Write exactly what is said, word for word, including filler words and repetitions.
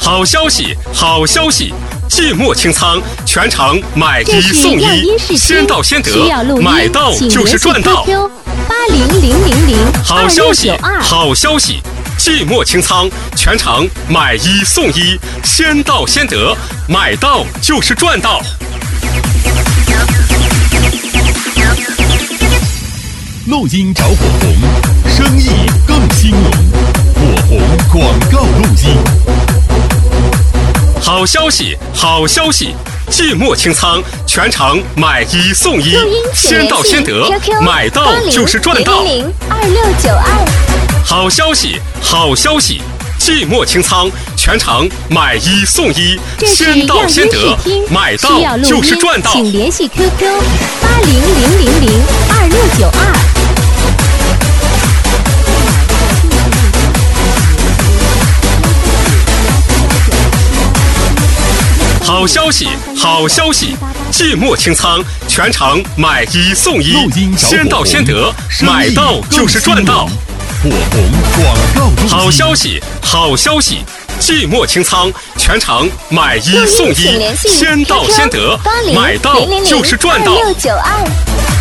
好消息，好消息！季末清仓，全场买一送一，先到先得，买到就是赚到。 八零零零零好消息，好消息！季末清仓，全场买一送一，先到先得，买到就是赚到。 录音找火红，生意更兴隆。火红广告录音。 好消息，好消息！季末清仓，全场买一送一，先到先得，买到就是赚到。 二六九二。 好消息，好消息！季末清仓，全场买一送一，先到先得，买到就是赚到。 请联系 Q Q 八零零零零二六九二。 好消息，好消息！季末清仓，全场买一送一，先到先得，买到就是赚到。 火红广告录音。 好消息，好消息！季末清仓，全场买一送一，先到先得，买到就是赚到。 二六九二。